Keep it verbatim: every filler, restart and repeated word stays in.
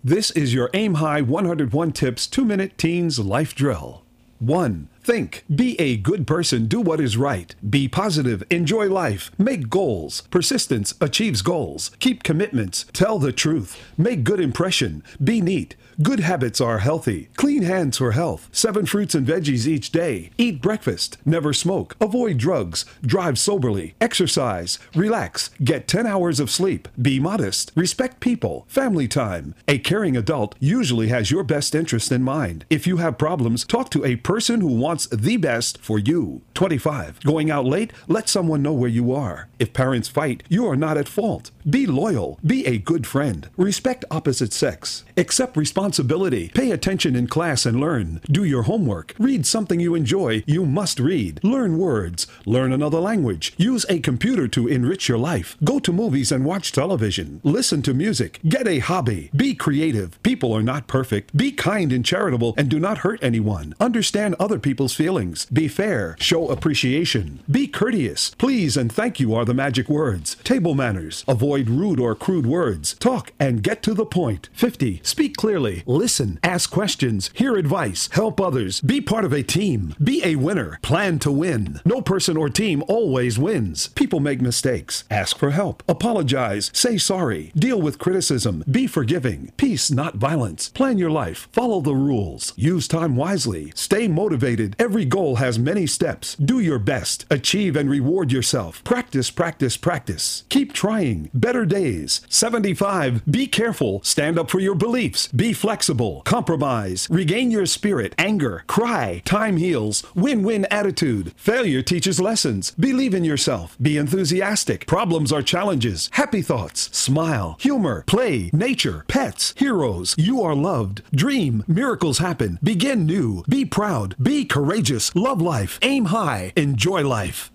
This is your Aim High one oh one Tips two minute Teens Life Drill. one. Think. Be a good person. Do what is right. Be positive. Enjoy life. Make goals. Persistence achieves goals. Keep commitments. Tell the truth. Make good impression. Be neat. Good habits are healthy. Clean hands for health. Seven fruits and veggies each day. Eat breakfast. Never smoke. Avoid drugs. Drive soberly. Exercise. Relax. Get ten hours of sleep. Be modest. Respect people. Family time. A caring adult usually has your best interest in mind. If you have problems, talk to a person who wants the best for you. twenty-five. Going out late? Let someone know where you are. If parents fight, you are not at fault. Be loyal. Be a good friend. Respect opposite sex. Accept responsibility. Pay attention in class and learn. Do your homework. Read something you enjoy. You must read. Learn words. Learn another language. Use a computer to enrich your life. Go to movies and watch television. Listen to music. Get a hobby. Be creative. People are not perfect. Be kind and charitable and do not hurt anyone. Understand other people's feelings. Be fair. Show appreciation. Be courteous. Please and thank you are the magic words. Table manners. Avoid rude or crude words. Talk and get to the point. fifty. Speak clearly. Listen. Ask questions. Hear advice. Help others. Be part of a team. Be a winner. Plan to win. No person or team always wins. People make mistakes. Ask for help. Apologize. Say sorry. Deal with criticism. Be forgiving. Peace, not violence. Plan your life. Follow the rules. Use time wisely. Stay motivated. Every goal has many steps. Do your best. Achieve and reward yourself. Practice, practice, practice. Keep trying. Better days. seventy-five. Be careful. Stand up for your beliefs. Be flexible. Compromise. Regain your spirit. Anger. Cry. Time heals. Win-win attitude. Failure teaches lessons. Believe in yourself. Be enthusiastic. Problems are challenges. Happy thoughts. Smile. Humor. Play. Nature. Pets. Heroes. You are loved. Dream. Miracles happen. Begin new. Be proud. Be courageous. Love life. Aim high. Enjoy life.